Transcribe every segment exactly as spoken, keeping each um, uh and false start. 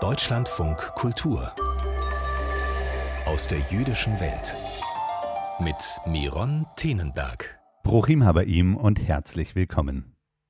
Deutschlandfunk Kultur aus der jüdischen Welt mit Miron Tenenberg. Bruchim Habaim und herzlich willkommen.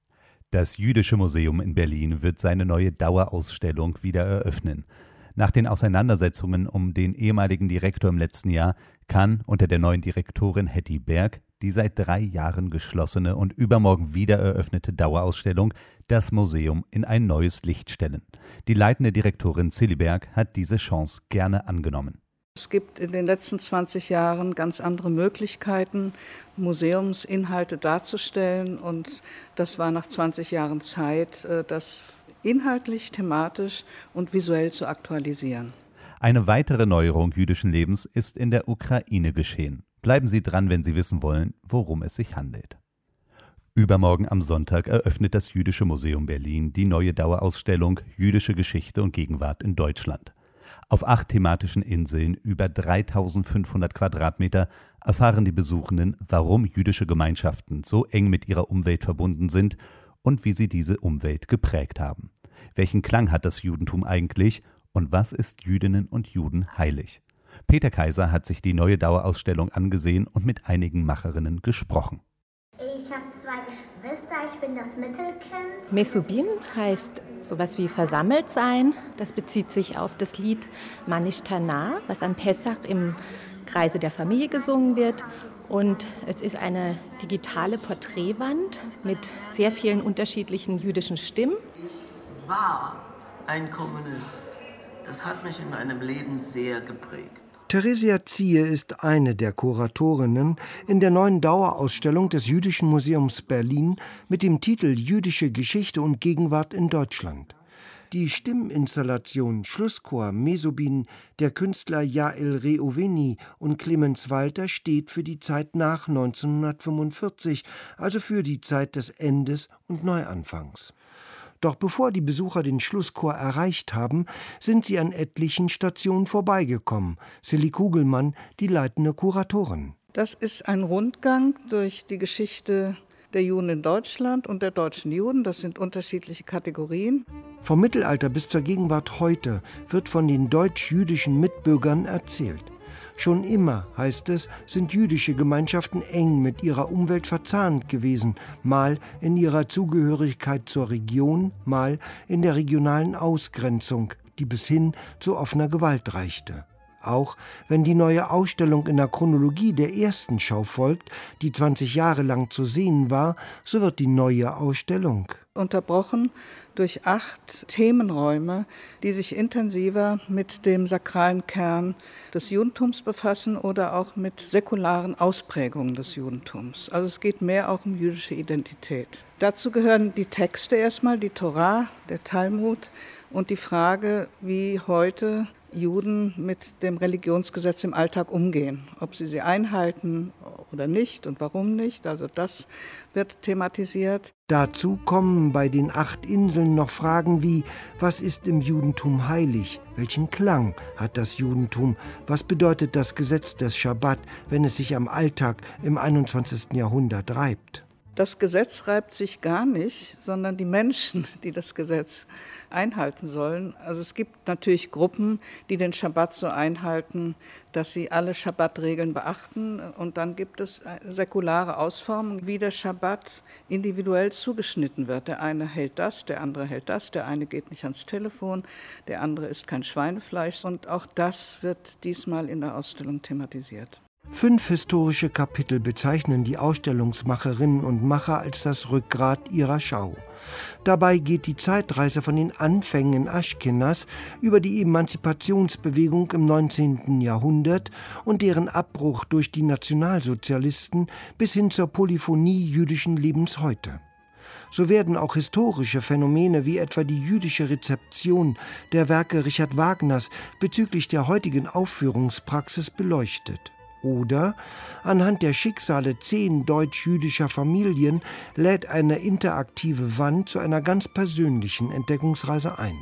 Das Jüdische Museum in Berlin wird seine neue Dauerausstellung wieder eröffnen. Nach den Auseinandersetzungen um den ehemaligen Direktor im letzten Jahr kann unter der neuen Direktorin Hetty Berg die seit drei Jahren geschlossene und übermorgen wieder eröffnete Dauerausstellung das Museum in ein neues Licht stellen. Die leitende Direktorin Zilli Berg hat diese Chance gerne angenommen. Es gibt in den letzten zwanzig Jahren ganz andere Möglichkeiten, Museumsinhalte darzustellen, und das war nach zwanzig Jahren Zeit, das inhaltlich, thematisch und visuell zu aktualisieren. Eine weitere Neuerung jüdischen Lebens ist in der Ukraine geschehen. Bleiben Sie dran, wenn Sie wissen wollen, worum es sich handelt. Übermorgen am Sonntag eröffnet das Jüdische Museum Berlin die neue Dauerausstellung Jüdische Geschichte und Gegenwart in Deutschland. Auf acht thematischen Inseln über dreitausendfünfhundert Quadratmeter erfahren die Besuchenden, warum jüdische Gemeinschaften so eng mit ihrer Umwelt verbunden sind und wie sie diese Umwelt geprägt haben. Welchen Klang hat das Judentum eigentlich und was ist Jüdinnen und Juden heilig? Peter Kaiser hat sich die neue Dauerausstellung angesehen und mit einigen Macherinnen gesprochen. Ich habe zwei Geschwister, ich bin das Mittelkind. Mesubin heißt sowas wie versammelt sein. Das bezieht sich auf das Lied Manishtana, was an Pessach im Kreise der Familie gesungen wird. Und es ist eine digitale Porträtwand mit sehr vielen unterschiedlichen jüdischen Stimmen. Ich war ein Kommunist. Das hat mich in meinem Leben sehr geprägt. Theresia Ziehe ist eine der Kuratorinnen in der neuen Dauerausstellung des Jüdischen Museums Berlin mit dem Titel Jüdische Geschichte und Gegenwart in Deutschland. Die Stimminstallation Schlusschor Mesubin der Künstler Yael Reuveni und Clemens Walter steht für die Zeit nach neunzehnhundertfünfundvierzig, also für die Zeit des Endes und Neuanfangs. Doch bevor die Besucher den Schlusschor erreicht haben, sind sie an etlichen Stationen vorbeigekommen. Zilli Kugelmann, die leitende Kuratorin. Das ist ein Rundgang durch die Geschichte der Juden in Deutschland und der deutschen Juden. Das sind unterschiedliche Kategorien. Vom Mittelalter bis zur Gegenwart heute wird von den deutsch-jüdischen Mitbürgern erzählt. Schon immer, heißt es, sind jüdische Gemeinschaften eng mit ihrer Umwelt verzahnt gewesen, mal in ihrer Zugehörigkeit zur Region, mal in der regionalen Ausgrenzung, die bis hin zu offener Gewalt reichte. Auch wenn die neue Ausstellung in der Chronologie der ersten Schau folgt, die zwanzig Jahre lang zu sehen war, so wird die neue Ausstellung unterbrochen durch acht Themenräume, die sich intensiver mit dem sakralen Kern des Judentums befassen oder auch mit säkularen Ausprägungen des Judentums. Also es geht mehr auch um jüdische Identität. Dazu gehören die Texte erstmal, die Torah, der Talmud und die Frage, wie heute Juden mit dem Religionsgesetz im Alltag umgehen, ob sie sie einhalten oder nicht und warum nicht. Also das wird thematisiert. Dazu kommen bei den acht Inseln noch Fragen wie: Was ist im Judentum heilig? Welchen Klang hat das Judentum? Was bedeutet das Gesetz des Schabbat, wenn es sich am Alltag im einundzwanzigsten Jahrhundert reibt? Das Gesetz reibt sich gar nicht, sondern die Menschen, die das Gesetz einhalten sollen. Also es gibt natürlich Gruppen, die den Schabbat so einhalten, dass sie alle Schabbatregeln beachten. Und dann gibt es säkulare Ausformungen, wie der Schabbat individuell zugeschnitten wird. Der eine hält das, der andere hält das, der eine geht nicht ans Telefon, der andere isst kein Schweinefleisch. Und auch das wird diesmal in der Ausstellung thematisiert. Fünf historische Kapitel bezeichnen die Ausstellungsmacherinnen und Macher als das Rückgrat ihrer Schau. Dabei geht die Zeitreise von den Anfängen in Aschkenas über die Emanzipationsbewegung im neunzehnten Jahrhundert und deren Abbruch durch die Nationalsozialisten bis hin zur Polyphonie jüdischen Lebens heute. So werden auch historische Phänomene wie etwa die jüdische Rezeption der Werke Richard Wagners bezüglich der heutigen Aufführungspraxis beleuchtet. Oder anhand der Schicksale zehn deutsch-jüdischer Familien lädt eine interaktive Wand zu einer ganz persönlichen Entdeckungsreise ein.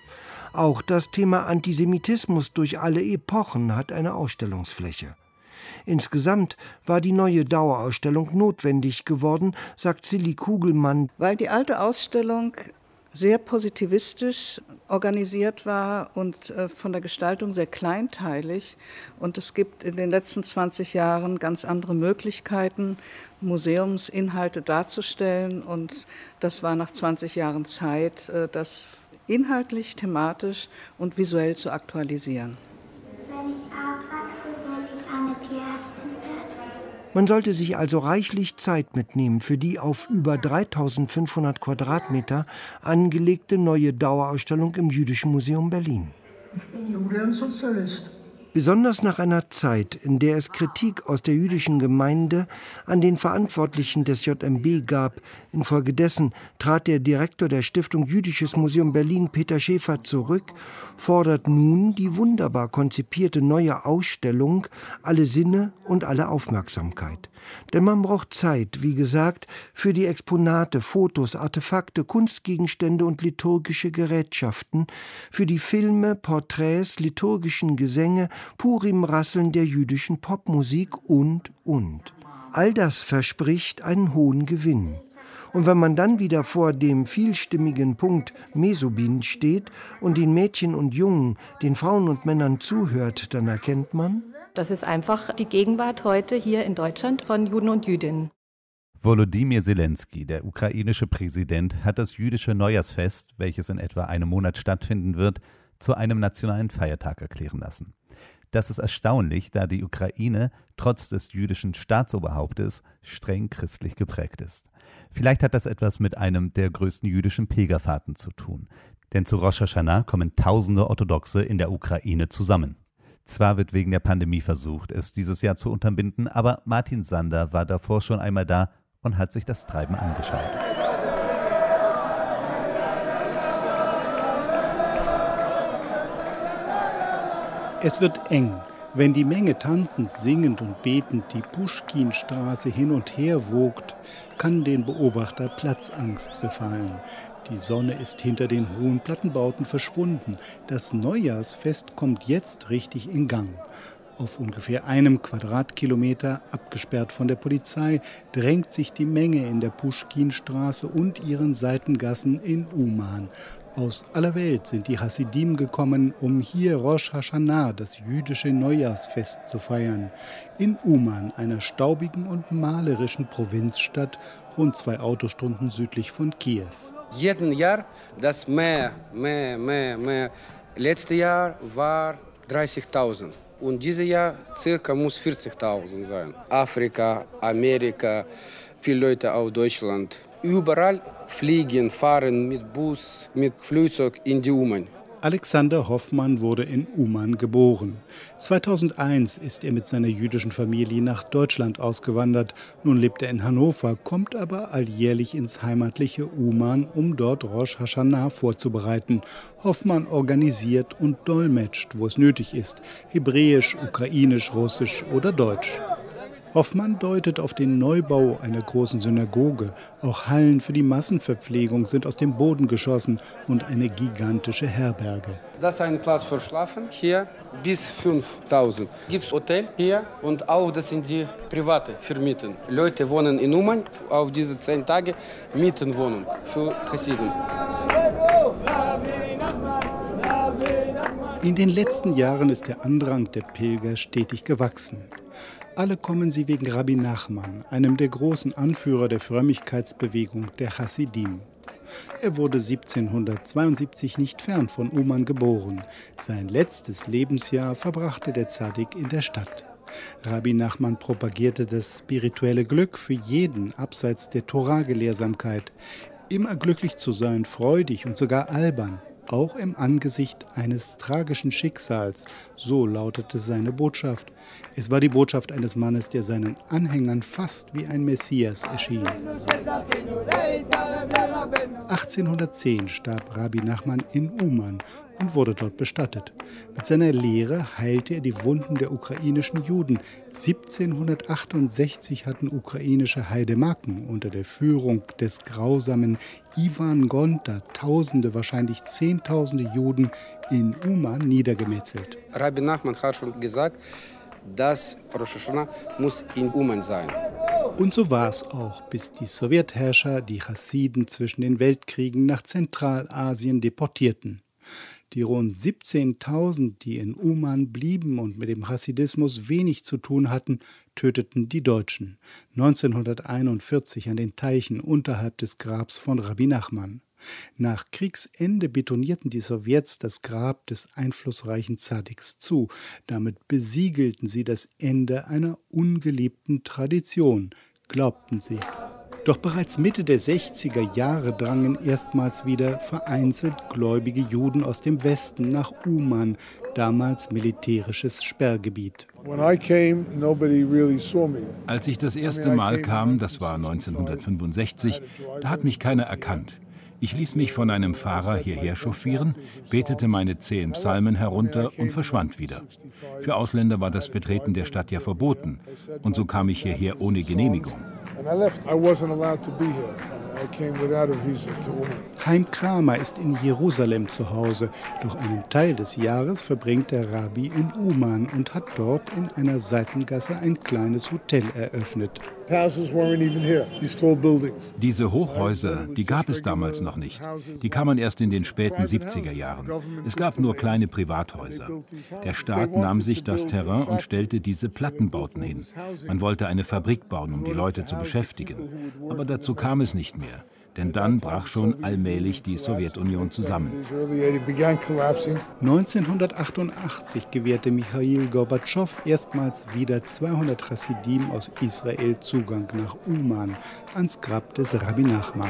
Auch das Thema Antisemitismus durch alle Epochen hat eine Ausstellungsfläche. Insgesamt war die neue Dauerausstellung notwendig geworden, sagt Zilli Kugelmann. Weil die alte Ausstellung sehr positivistisch organisiert war und von der Gestaltung sehr kleinteilig. Und es gibt in den letzten zwanzig Jahren ganz andere Möglichkeiten, Museumsinhalte darzustellen. Und das war nach zwanzig Jahren Zeit, das inhaltlich, thematisch und visuell zu aktualisieren. Wenn ich aufwachse, werde ich eine Tierärztin werden. Man sollte sich also reichlich Zeit mitnehmen für die auf über dreitausendfünfhundert Quadratmeter angelegte neue Dauerausstellung im Jüdischen Museum Berlin. Ich bin Jude und Sozialist. Besonders nach einer Zeit, in der es Kritik aus der jüdischen Gemeinde an den Verantwortlichen des J M B gab. Infolgedessen trat der Direktor der Stiftung Jüdisches Museum Berlin, Peter Schäfer, zurück, fordert nun die wunderbar konzipierte neue Ausstellung alle Sinne und alle Aufmerksamkeit. Denn man braucht Zeit, wie gesagt, für die Exponate, Fotos, Artefakte, Kunstgegenstände und liturgische Gerätschaften, für die Filme, Porträts, liturgischen Gesänge, Purim-Rasseln der jüdischen Popmusik und, und. All das verspricht einen hohen Gewinn. Und wenn man dann wieder vor dem vielstimmigen Punkt Mesobin steht und den Mädchen und Jungen, den Frauen und Männern zuhört, dann erkennt man: Das ist einfach die Gegenwart heute hier in Deutschland von Juden und Jüdinnen. Volodymyr Zelensky, der ukrainische Präsident, hat das jüdische Neujahrsfest, welches in etwa einem Monat stattfinden wird, zu einem nationalen Feiertag erklären lassen. Das ist erstaunlich, da die Ukraine trotz des jüdischen Staatsoberhauptes streng christlich geprägt ist. Vielleicht hat das etwas mit einem der größten jüdischen Pilgerfahrten zu tun. Denn zu Rosh Hashanah kommen tausende Orthodoxe in der Ukraine zusammen. Zwar wird wegen der Pandemie versucht, es dieses Jahr zu unterbinden, aber Martin Sander war davor schon einmal da und hat sich das Treiben angeschaut. Es wird eng, wenn die Menge tanzend, singend und betend die Puschkinstraße hin und her wogt, kann den Beobachter Platzangst befallen. Die Sonne ist hinter den hohen Plattenbauten verschwunden. Das Neujahrsfest kommt jetzt richtig in Gang. Auf ungefähr einem Quadratkilometer, abgesperrt von der Polizei, drängt sich die Menge in der Puschkinstraße und ihren Seitengassen in Uman. Aus aller Welt sind die Hasidim gekommen, um hier Rosh Hashanah, das jüdische Neujahrsfest, zu feiern. In Uman, einer staubigen und malerischen Provinzstadt, rund zwei Autostunden südlich von Kiew. Jeden Jahr das mehr, mehr, mehr, mehr. Letztes Jahr war dreißigtausend. Und dieses Jahr circa muss vierzigtausend sein. Afrika, Amerika, viele Leute aus Deutschland. Überall fliegen, fahren mit Bus, mit Flugzeug in die Uman. Alexander Hoffmann wurde in Uman geboren. zweitausendeins ist er mit seiner jüdischen Familie nach Deutschland ausgewandert. Nun lebt er in Hannover, kommt aber alljährlich ins heimatliche Uman, um dort Rosh Hashanah vorzubereiten. Hoffmann organisiert und dolmetscht, wo es nötig ist, Hebräisch, Ukrainisch, Russisch oder Deutsch. Hoffmann deutet auf den Neubau einer großen Synagoge. Auch Hallen für die Massenverpflegung sind aus dem Boden geschossen und eine gigantische Herberge. Das ist ein Platz für Schlafen. Hier bis fünftausend. Gibt es Hotel hier und auch das sind die private Vermieten. Leute wohnen in Uman, auf diese zehn Tage Mietenwohnung für Chassiden. In den letzten Jahren ist der Andrang der Pilger stetig gewachsen. Alle kommen sie wegen Rabbi Nachman, einem der großen Anführer der Frömmigkeitsbewegung der Hasidim. Er wurde siebzehnhundertzweiundsiebzig nicht fern von Uman geboren. Sein letztes Lebensjahr verbrachte der Zadik in der Stadt. Rabbi Nachman propagierte das spirituelle Glück für jeden abseits der Torah-Gelehrsamkeit. Immer glücklich zu sein, freudig und sogar albern. Auch im Angesicht eines tragischen Schicksals, so lautete seine Botschaft. Es war die Botschaft eines Mannes, der seinen Anhängern fast wie ein Messias erschien. achtzehnhundertzehn starb Rabbi Nachman in Uman und wurde dort bestattet. Mit seiner Lehre heilte er die Wunden der ukrainischen Juden. siebzehnhundertachtundsechzig hatten ukrainische Haidemaken unter der Führung des grausamen Iwan Gonta Tausende, wahrscheinlich Zehntausende Juden in Uman niedergemetzelt. Rabbi Nachman hat schon gesagt, dass Rosh Hashanah muss in Uman sein. Und so war es auch, bis die Sowjetherrscher die Chassiden zwischen den Weltkriegen nach Zentralasien deportierten. Die rund siebzehntausend, die in Uman blieben und mit dem Chassidismus wenig zu tun hatten, töteten die Deutschen neunzehnhunderteinundvierzig an den Teichen unterhalb des Grabs von Rabbi Nachman. Nach Kriegsende betonierten die Sowjets das Grab des einflussreichen Zadiks zu. Damit besiegelten sie das Ende einer ungeliebten Tradition, glaubten sie. Doch bereits Mitte der sechziger Jahre drangen erstmals wieder vereinzelt gläubige Juden aus dem Westen nach Uman, damals militärisches Sperrgebiet. Als ich das erste Mal kam, das war neunzehnhundertfünfundsechzig, da hat mich keiner erkannt. Ich ließ mich von einem Fahrer hierher chauffieren, betete meine zehn Psalmen herunter und verschwand wieder. Für Ausländer war das Betreten der Stadt ja verboten. Und so kam ich hierher ohne Genehmigung. Chaim Kramer ist in Jerusalem zu Hause, doch einen Teil des Jahres verbringt der Rabbi in Uman und hat dort in einer Seitengasse ein kleines Hotel eröffnet. Diese Hochhäuser, die gab es damals noch nicht. Die kamen erst in den späten siebziger Jahren. Es gab nur kleine Privathäuser. Der Staat nahm sich das Terrain und stellte diese Plattenbauten hin. Man wollte eine Fabrik bauen, um die Leute zu beschäftigen. Aber dazu kam es nicht mehr. Denn dann brach schon allmählich die Sowjetunion zusammen. neunzehnhundertachtundachtzig gewährte Michail Gorbatschow erstmals wieder zweihundert Chassidim aus Israel Zugang nach Uman, ans Grab des Rabbi Nachman.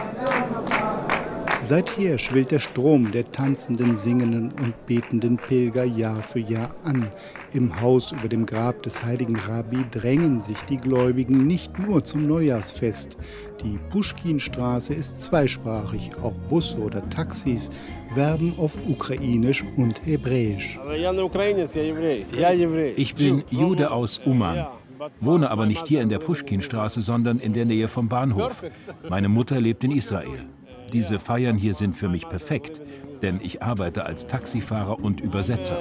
Seither schwillt der Strom der tanzenden, singenden und betenden Pilger Jahr für Jahr an. Im Haus über dem Grab des heiligen Rabbi drängen sich die Gläubigen nicht nur zum Neujahrsfest. Die Puschkinstraße ist zweisprachig, auch Busse oder Taxis werben auf Ukrainisch und Hebräisch. Ich bin Jude aus Uman, wohne aber nicht hier in der Puschkinstraße, sondern in der Nähe vom Bahnhof. Meine Mutter lebt in Israel. Diese Feiern hier sind für mich perfekt, denn ich arbeite als Taxifahrer und Übersetzer.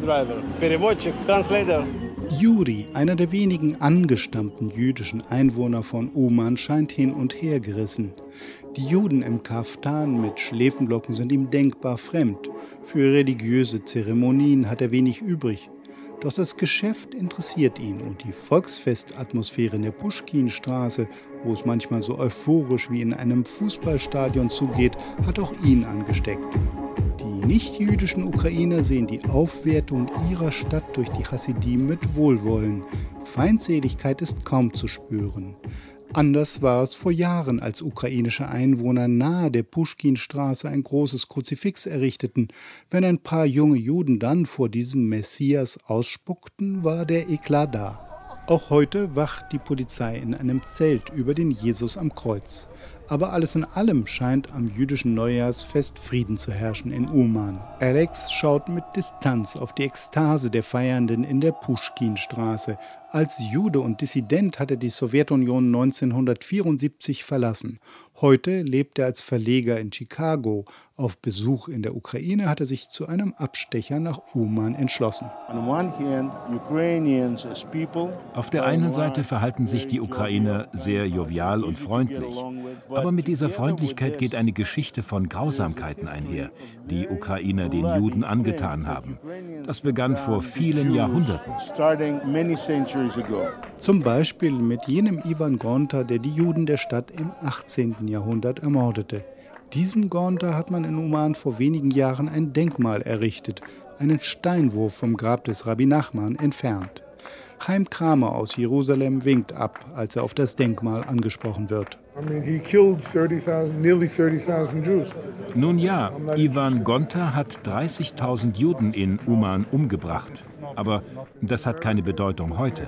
Juri, einer der wenigen angestammten jüdischen Einwohner von Uman, scheint hin und her gerissen. Die Juden im Kaftan mit Schläfenlocken sind ihm denkbar fremd. Für religiöse Zeremonien hat er wenig übrig. Doch das Geschäft interessiert ihn und die Volksfestatmosphäre in der Puschkinstraße, wo es manchmal so euphorisch wie in einem Fußballstadion zugeht, hat auch ihn angesteckt. Die nichtjüdischen Ukrainer sehen die Aufwertung ihrer Stadt durch die Chassidim mit Wohlwollen. Feindseligkeit ist kaum zu spüren. Anders war es vor Jahren, als ukrainische Einwohner nahe der Puschkinstraße ein großes Kruzifix errichteten. Wenn ein paar junge Juden dann vor diesem Messias ausspuckten, war der Eklat da. Auch heute wacht die Polizei in einem Zelt über den Jesus am Kreuz. Aber alles in allem scheint am jüdischen Neujahrsfest Frieden zu herrschen in Uman. Alex schaut mit Distanz auf die Ekstase der Feiernden in der Puschkinstraße. Als Jude und Dissident hat er die Sowjetunion neunzehnhundertvierundsiebzig verlassen. Heute lebt er als Verleger in Chicago. Auf Besuch in der Ukraine hat er sich zu einem Abstecher nach Uman entschlossen. Auf der einen Seite verhalten sich die Ukrainer sehr jovial und freundlich. Aber mit dieser Freundlichkeit geht eine Geschichte von Grausamkeiten einher, die Ukrainer den Juden angetan haben. Das begann vor vielen Jahrhunderten. Zum Beispiel mit jenem Iwan Gonta, der die Juden der Stadt im achtzehnten Jahrhundert ermordete. Diesem Gonta hat man in Uman vor wenigen Jahren ein Denkmal errichtet, einen Steinwurf vom Grab des Rabbi Nachman entfernt. Chaim Kramer aus Jerusalem winkt ab, als er auf das Denkmal angesprochen wird. Nun ja, Iwan Gonta hat dreißigtausend Juden in Uman umgebracht. Aber das hat keine Bedeutung heute.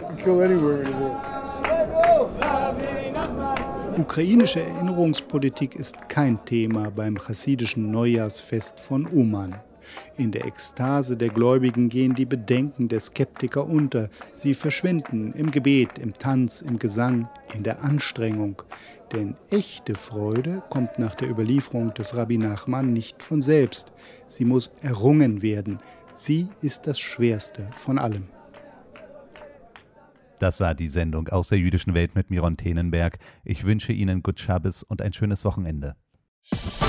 Ukrainische Erinnerungspolitik ist kein Thema beim chassidischen Neujahrsfest von Uman. In der Ekstase der Gläubigen gehen die Bedenken der Skeptiker unter. Sie verschwinden im Gebet, im Tanz, im Gesang, in der Anstrengung. Denn echte Freude kommt nach der Überlieferung des Rabbi Nachman nicht von selbst. Sie muss errungen werden. Sie ist das Schwerste von allem. Das war die Sendung aus der jüdischen Welt mit Miron Tenenberg. Ich wünsche Ihnen Gut Schabbes und ein schönes Wochenende.